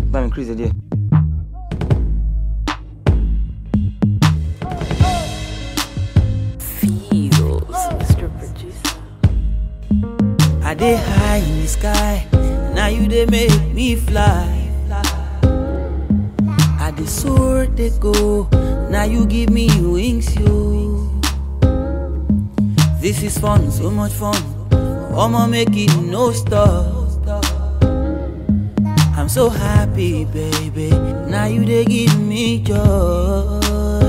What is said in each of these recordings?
Let me increase it there. Feels, Mr. Producer. I dey high in the sky, now you dey make me fly. I dey soar, dey go, now you give me wings, yo. This is fun, so much fun. I'ma make it no stop. I'm so happy, baby. Now you dey give me joy.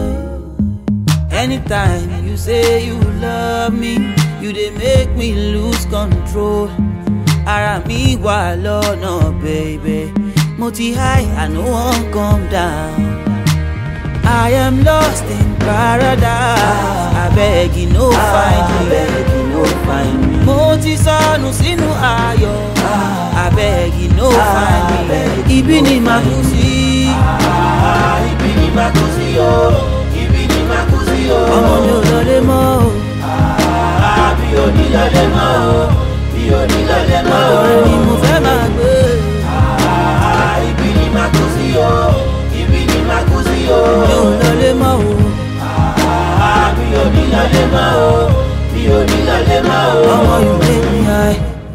Anytime you say you love me, you dey make me lose control. Ara mi wà lọ́nà, baby. Mo ti high, I no wan come down. I am lost in paradise. I beg you no find me. Mo ti sọnù sínú ayọ̀. I beg you no find me. Ibi ni màá kú sí. Ibi ni màá kú sí o. Ibi ni màá kú sí o. Ọmọ mi ò lọlé mọ́ o. Mi ò ní lọlé mọ́ o. Mi ò ní lọlé mọ́ o. Ọ̀rẹ́ ni mo fẹ́ máa gbé. Ibi ni màá kú sí o. Ibi ni màá kú sí o. Mi ò lọlé mọ́ o. Mi ò ní lọlé mọ́ o. Mi ò ní lọlé mọ́ o. Ọmọ you make me high.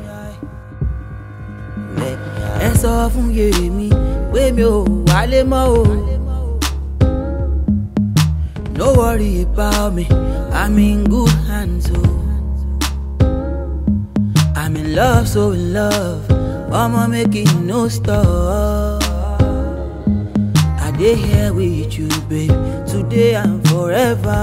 Ẹ sọ fún Yèmí pé mi ò wálé mọ́ o. No worry about me, I'm in good hands, oh. I'm in love, so in love. I'ma make it no stop. I dey here with you, babe, today and forever.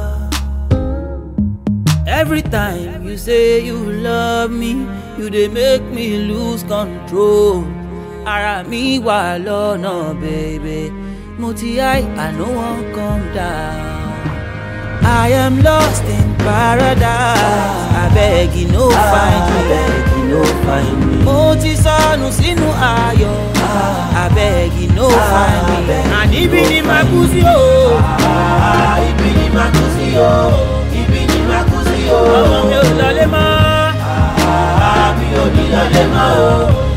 Every time you say you love me, you dey make me lose control. Ara mi wà lọ́nà, baby. Mo ti high, I no wan come down. I am lost in paradise. I beg you no find me. Mo ti sọnù sínú ayọ̀. I beg you no find me. And ibi ni màá kú sí o. Ibi ni màá kú sí o. Ibi ni màá kú sí o. Ọmọ mi ò lọlé mọ́. Mi ò ní lọlé mọ́ o.